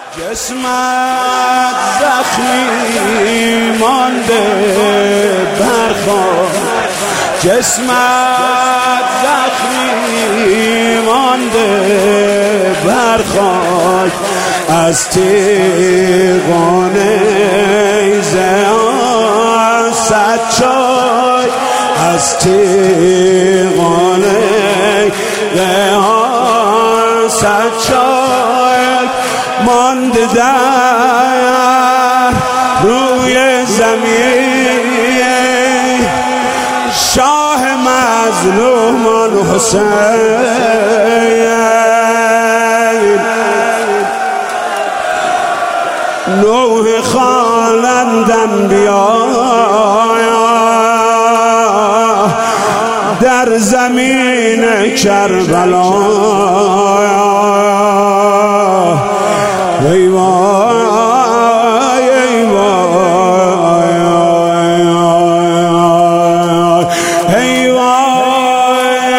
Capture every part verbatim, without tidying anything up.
جسمت زخمی مانده بر خاک، جسمت زخمی مانده بر خاک، از تیغان ایزان صد چای، از تیغان ایزان صد چای مانده در روی زمین. شاه مظلومان حسین، نوح خوانندم بیا در زمین کربلا. ای وای ای وای ای وای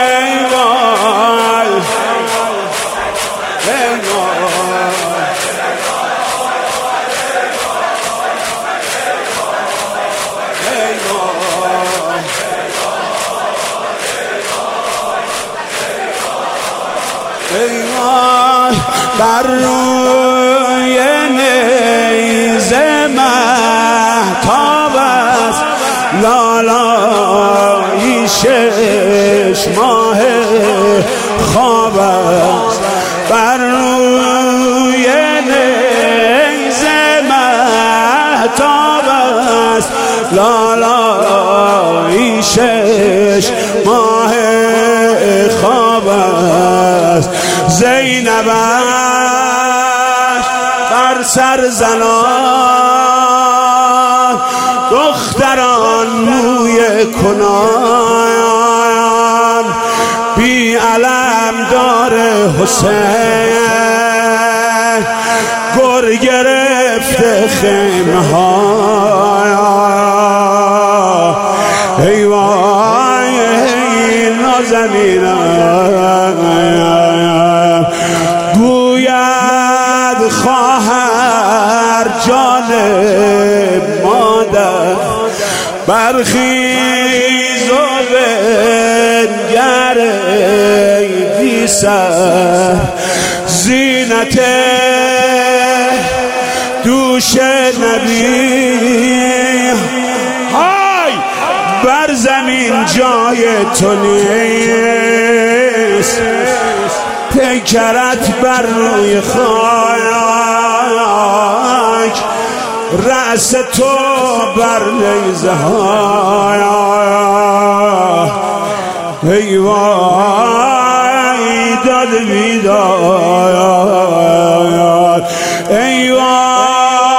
ای وای بر روی نیزه مهتاب است لالایی شش ماه خواب است. بر روی نیزه مهتاب است لالایی شش ماه خواب است. زینب بر سر زنان دختران موی کنان، بی علم دار حسین گر گرفته خیمه ها. ای وای ای نازنینم گوید خواهر جان مادر برخیز و بنگر ای بی سر زینت دوش نبی. های بر زمین جای تو نیست، پیکرت بر روی خاک، رأس تو بر نیزه های. ای وای داد بیداد، ای وای